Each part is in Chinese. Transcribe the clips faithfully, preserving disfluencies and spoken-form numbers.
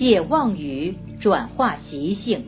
借妄语转化习性。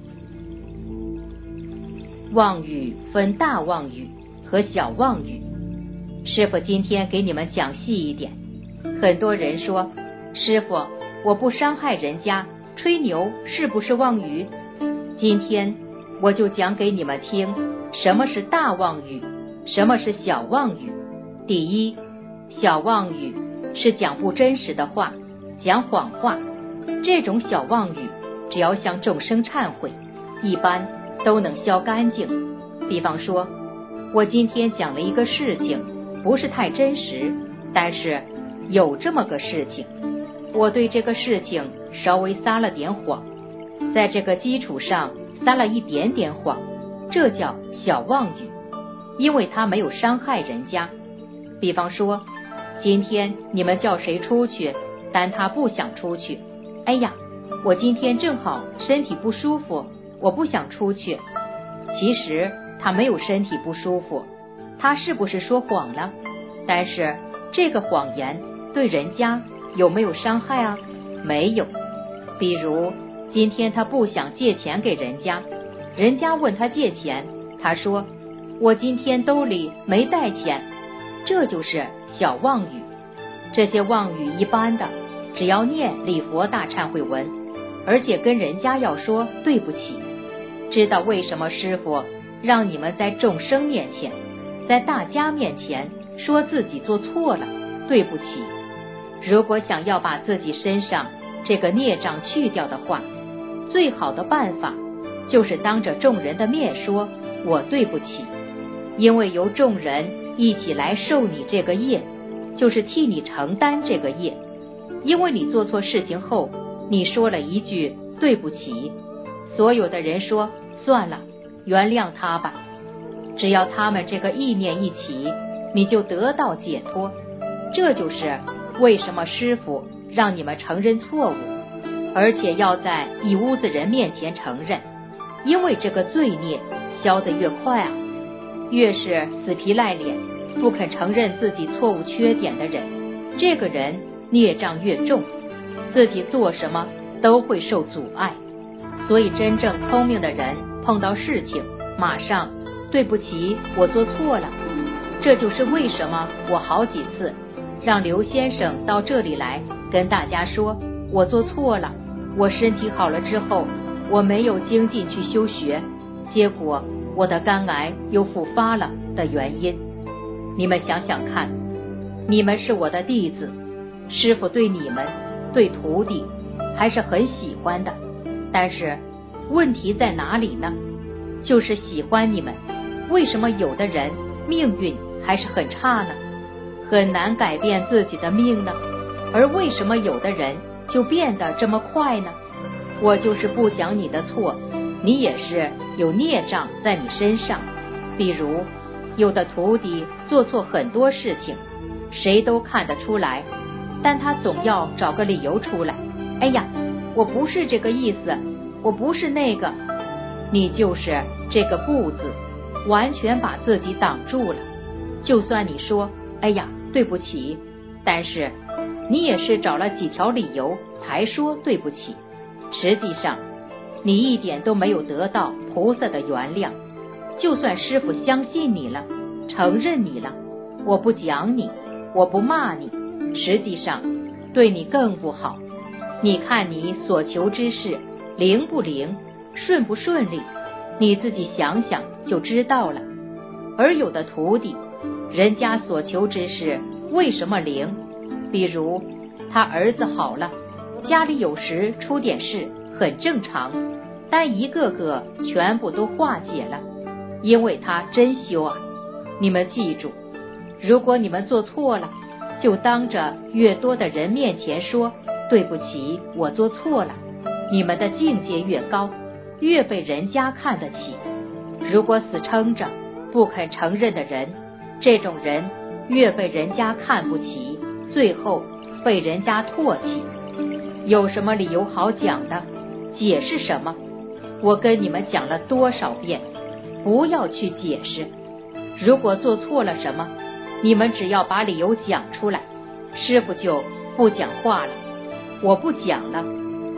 妄语分大妄语和小妄语，师父今天给你们讲细一点。很多人说，师父，我不伤害人家，吹牛是不是妄语？今天我就讲给你们听，什么是大妄语，什么是小妄语。第一，小妄语是讲不真实的话，讲谎话。这种小妄语只要向众生忏悔，一般都能消干净。比方说，我今天讲了一个事情，不是太真实，但是有这么个事情，我对这个事情稍微撒了点谎，在这个基础上撒了一点点谎，这叫小妄语，因为它没有伤害人家。比方说，今天你们叫谁出去，但他不想出去，哎呀，我今天正好身体不舒服，我不想出去。其实他没有身体不舒服，他是不是说谎了？但是这个谎言对人家有没有伤害啊？没有。比如今天他不想借钱给人家，人家问他借钱，他说我今天兜里没带钱，这就是小妄语。这些妄语一般的，只要念礼佛大忏悔文，而且跟人家要说对不起。知道为什么师父让你们在众生面前，在大家面前说自己做错了，对不起。如果想要把自己身上这个孽障去掉的话，最好的办法就是当着众人的面说我对不起，因为由众人一起来受你这个业，就是替你承担这个业。因为你做错事情后，你说了一句对不起，所有的人说算了，原谅他吧。只要他们这个意念一起，你就得到解脱。这就是为什么师父让你们承认错误，而且要在一屋子人面前承认，因为这个罪孽消得越快啊，越是死皮赖脸不肯承认自己错误缺点的人，这个人孽障越重，自己做什么都会受阻碍。所以真正聪明的人碰到事情马上对不起，我做错了。这就是为什么我好几次让刘先生到这里来跟大家说我做错了，我身体好了之后我没有精进去修学，结果我的肝癌又复发了的原因。你们想想看，你们是我的弟子，师父对你们对徒弟还是很喜欢的，但是问题在哪里呢？就是喜欢你们，为什么有的人命运还是很差呢？很难改变自己的命呢？而为什么有的人就变得这么快呢？我就是不讲你的错，你也是有孽障在你身上。比如有的徒弟做错很多事情，谁都看得出来，但他总要找个理由出来，哎呀，我不是这个意思，我不是那个。你就是这个不字，完全把自己挡住了。就算你说哎呀对不起，但是你也是找了几条理由才说对不起，实际上你一点都没有得到菩萨的原谅。就算师父相信你了，承认你了，我不讲你，我不骂你，实际上对你更不好。你看你所求之事灵不灵，顺不顺利，你自己想想就知道了。而有的徒弟，人家所求之事为什么灵？比如他儿子好了，家里有时出点事很正常，但一个个全部都化解了，因为他真修啊。你们记住，如果你们做错了，就当着越多的人面前说对不起，我做错了，你们的境界越高，越被人家看得起。如果死撑着不肯承认的人，这种人越被人家看不起，最后被人家唾弃。有什么理由好讲的？解释什么？我跟你们讲了多少遍，不要去解释。如果做错了什么，你们只要把理由讲出来，师父就不讲话了。我不讲了，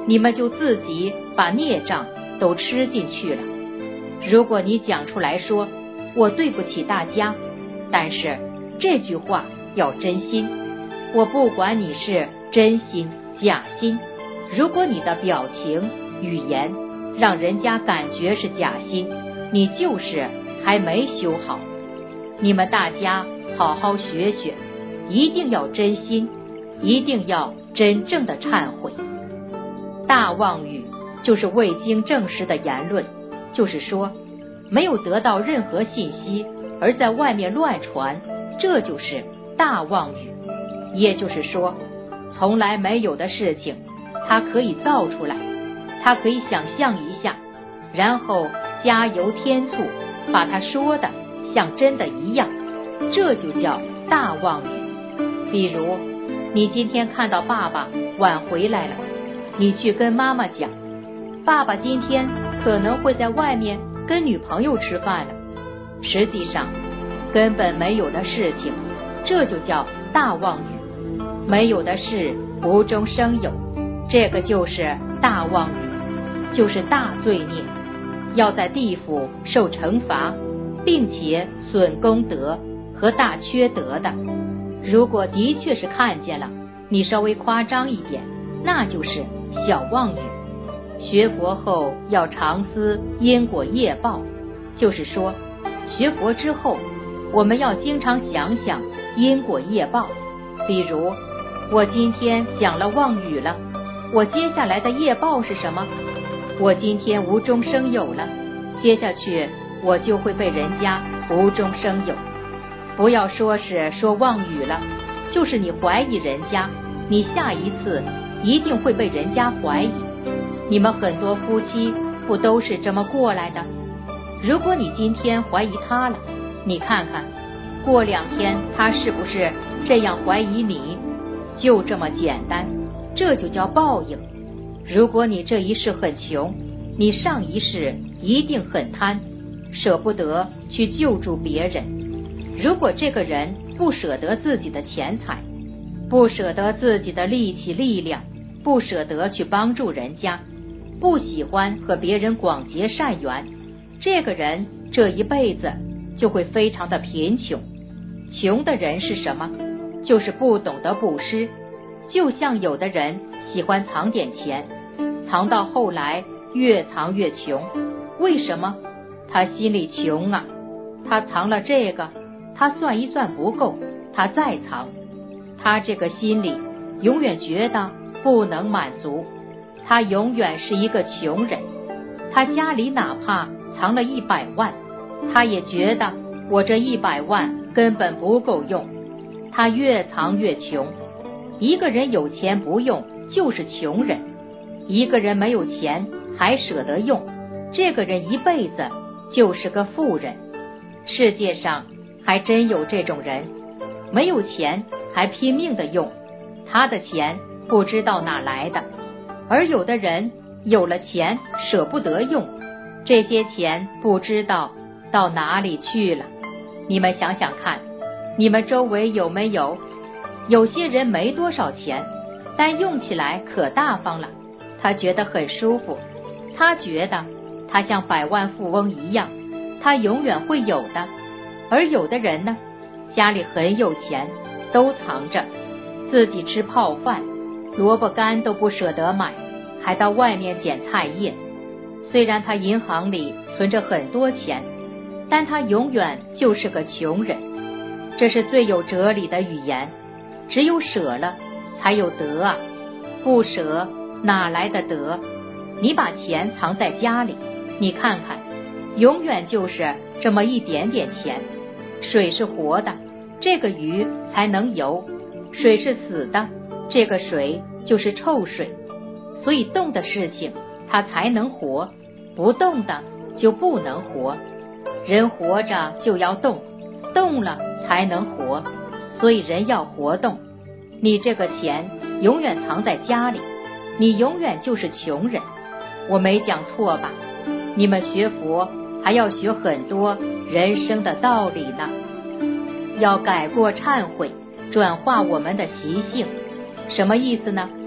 你们就自己把孽障都吃进去了。如果你讲出来说我对不起大家，但是这句话要真心，我不管你是真心假心，如果你的表情语言让人家感觉是假心，你就是还没修好。你们大家好好学学，一定要真心，一定要真正的忏悔。大妄语就是未经证实的言论，就是说没有得到任何信息而在外面乱传，这就是大妄语。也就是说，从来没有的事情他可以造出来，他可以想象一下，然后加油添醋，把他说的像真的一样，这就叫大妄语。比如你今天看到爸爸晚回来了，你去跟妈妈讲，爸爸今天可能会在外面跟女朋友吃饭了，实际上根本没有的事情，这就叫大妄语。没有的事无中生有，这个就是大妄语，就是大罪孽，要在地府受惩罚，并且损功德和大缺德的。如果的确是看见了，你稍微夸张一点，那就是小妄语。学佛后要常思因果业报，就是说学佛之后我们要经常想想因果业报。比如我今天讲了妄语了，我接下来的业报是什么？我今天无中生有了，接下去我就会被人家无中生有。不要说是说妄语了，就是你怀疑人家，你下一次一定会被人家怀疑。你们很多夫妻不都是这么过来的？如果你今天怀疑他了，你看看过两天他是不是这样怀疑你？就这么简单，这就叫报应。如果你这一世很穷，你上一世一定很贪，舍不得去救助别人。如果这个人不舍得自己的钱财，不舍得自己的力气力量，不舍得去帮助人家，不喜欢和别人广结善缘，这个人这一辈子就会非常的贫穷。穷的人是什么？就是不懂得布施。就像有的人喜欢藏点钱，藏到后来越藏越穷。为什么？他心里穷啊，他藏了这个，他算一算不够，他再藏。他这个心里永远觉得不能满足，他永远是一个穷人。他家里哪怕藏了一百万，他也觉得我这一百万根本不够用，他越藏越穷。一个人有钱不用就是穷人，一个人没有钱还舍得用，这个人一辈子就是个富人。世界上还真有这种人，没有钱还拼命的用，他的钱不知道哪来的。而有的人有了钱舍不得用，这些钱不知道到哪里去了。你们想想看，你们周围有没有？有些人没多少钱，但用起来可大方了，他觉得很舒服，他觉得他像百万富翁一样，他永远会有的。而有的人呢，家里很有钱，都藏着，自己吃泡饭，萝卜干都不舍得买，还到外面捡菜叶。虽然他银行里存着很多钱，但他永远就是个穷人。这是最有哲理的语言。只有舍了才有得啊，不舍哪来的得？你把钱藏在家里，你看看，永远就是这么一点点钱。水是活的，这个鱼才能游；水是死的，这个水就是臭水。所以动的事情它才能活，不动的就不能活。人活着就要动，动了才能活。所以人要活动。你这个钱永远藏在家里，你永远就是穷人。我没讲错吧？你们学佛还要学很多人生的道理呢，要改过忏悔，转化我们的习性。什么意思呢？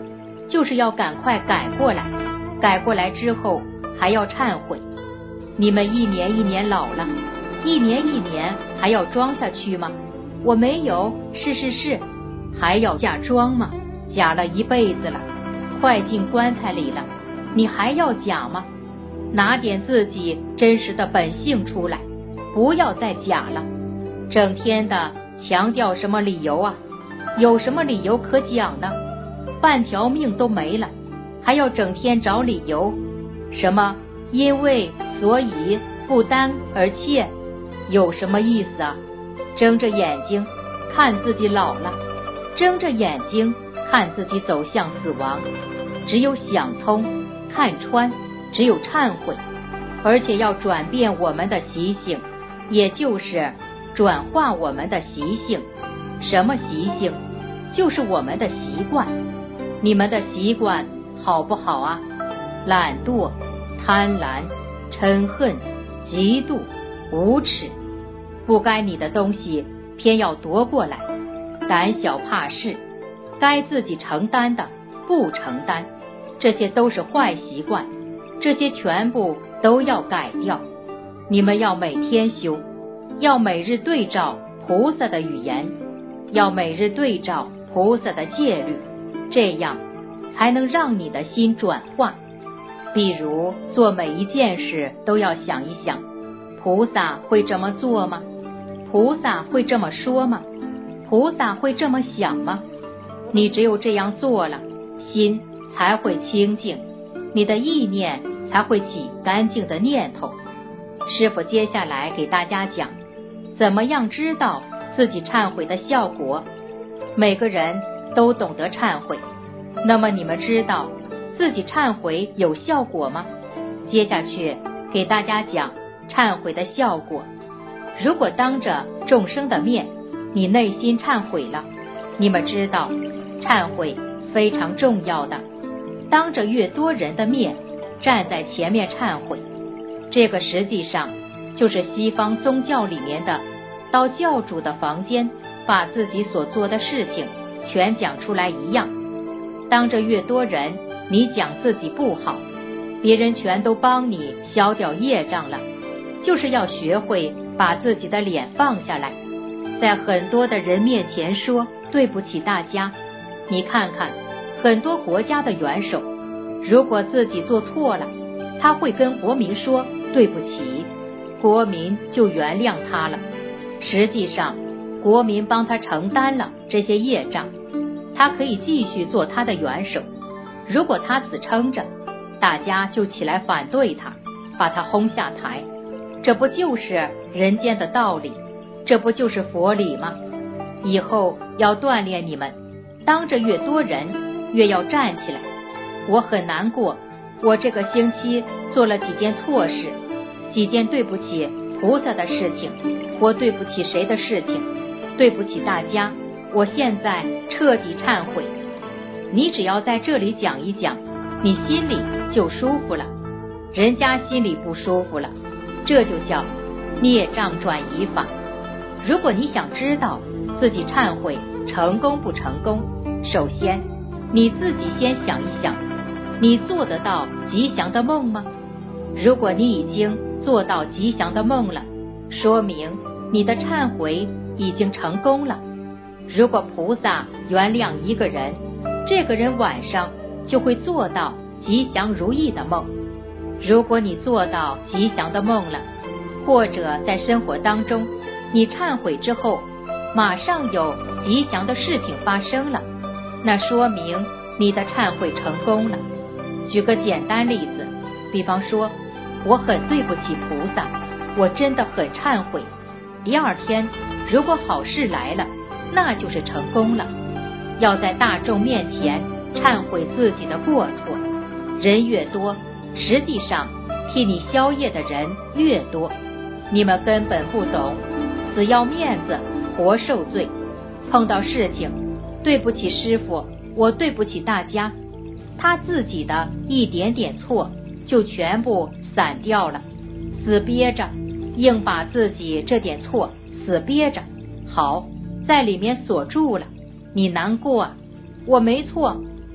就是要赶快改过来，改过来之后还要忏悔。你们一年一年老了，一年一年还要装下去吗？我没有，是是是，还要假装吗？假了一辈子了，快进棺材里了，你还要假吗？拿点自己真实的本性出来，不要再假了。整天的强调什么理由啊？有什么理由可讲呢？半条命都没了，还要整天找理由，什么因为所以不担而切，有什么意思啊？睁着眼睛看自己老了，睁着眼睛看自己走向死亡，只有想通看穿，只有忏悔，而且要转变我们的习性，也就是转化我们的习性。什么习性？就是我们的习惯。你们的习惯好不好啊？懒惰、贪婪、嗔恨、嫉妒、无耻，不该你的东西偏要夺过来，胆小怕事，该自己承担的不承担，这些都是坏习惯，这些全部都要改掉。你们要每天修，要每日对照菩萨的语言，要每日对照菩萨的戒律，这样才能让你的心转化。比如做每一件事都要想一想，菩萨会这么做吗？菩萨会这么说吗？菩萨会这么想吗？你只有这样做了，心才会清净，你的意念才会起干净的念头。师父接下来给大家讲，怎么样知道自己忏悔的效果。每个人都懂得忏悔，那么你们知道自己忏悔有效果吗？接下去给大家讲忏悔的效果。如果当着众生的面，你内心忏悔了，你们知道忏悔非常重要的，当着越多人的面，站在前面忏悔，这个实际上就是西方宗教里面的到教主的房间，把自己所做的事情全讲出来一样。当着越多人，你讲自己不好，别人全都帮你消掉业障了，就是要学会把自己的脸放下来，在很多的人面前说对不起大家。你看看很多国家的元首，如果自己做错了，他会跟国民说对不起，国民就原谅他了。实际上国民帮他承担了这些业障，他可以继续做他的元首。如果他死撑着，大家就起来反对他，把他轰下台。这不就是人间的道理？这不就是佛理吗？以后要锻炼你们，当着越多人越要站起来。我很难过，我这个星期做了几件错事，几件对不起菩萨的事情，或对不起谁的事情，对不起大家，我现在彻底忏悔。你只要在这里讲一讲，你心里就舒服了，人家心里不舒服了，这就叫孽障转移法。如果你想知道自己忏悔成功不成功，首先你自己先想一想，你做得到吉祥的梦吗？如果你已经做到吉祥的梦了，说明你的忏悔已经成功了。如果菩萨原谅一个人，这个人晚上就会做到吉祥如意的梦。如果你做到吉祥的梦了，或者在生活当中你忏悔之后马上有吉祥的事情发生了，那说明你的忏悔成功了。举个简单例子，比方说我很对不起菩萨，我真的很忏悔。第二天如果好事来了，那就是成功了。要在大众面前忏悔自己的过错，人越多，实际上替你消业的人越多。你们根本不懂，死要面子活受罪。碰到事情，对不起师父，我对不起大家，他自己的一点点错就全部散掉了，死憋着，硬把自己这点错死憋着，好，在里面锁住了。你难过啊，我没错，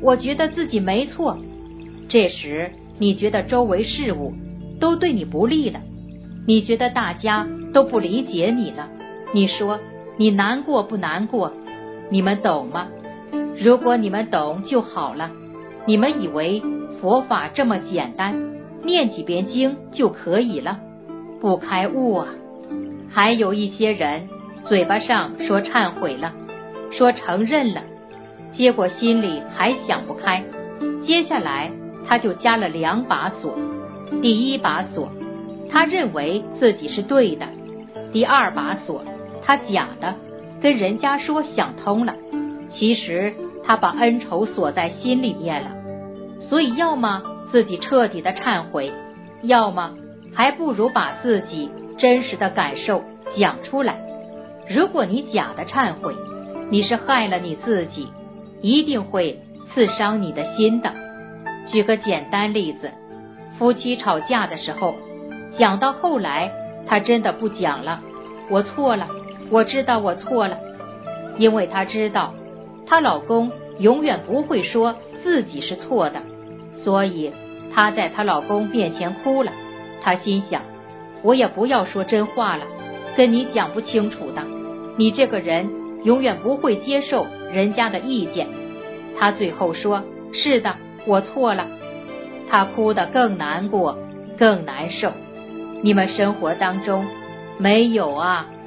我觉得自己没错。这时你觉得周围事物都对你不利了，你觉得大家都不理解你了，你说你难过不难过？你们懂吗？如果你们懂就好了。你们以为佛法这么简单，念几遍经就可以了？不开悟啊！还有一些人嘴巴上说忏悔了，说承认了，结果心里还想不开，接下来他就加了两把锁。第一把锁，他认为自己是对的；第二把锁，他假的，跟人家说想通了，其实他把恩仇锁在心里面了。所以要么自己彻底的忏悔，要么还不如把自己真实的感受讲出来。如果你假的忏悔，你是害了你自己，一定会刺伤你的心的。举个简单例子，夫妻吵架的时候，讲到后来她真的不讲了，我错了，我知道我错了，因为她知道她老公永远不会说自己是错的，所以她在她老公面前哭了。她心想，我也不要说真话了，跟你讲不清楚的，你这个人永远不会接受人家的意见。她最后说，是的，我错了。她哭得更难过，更难受。你们生活当中没有啊？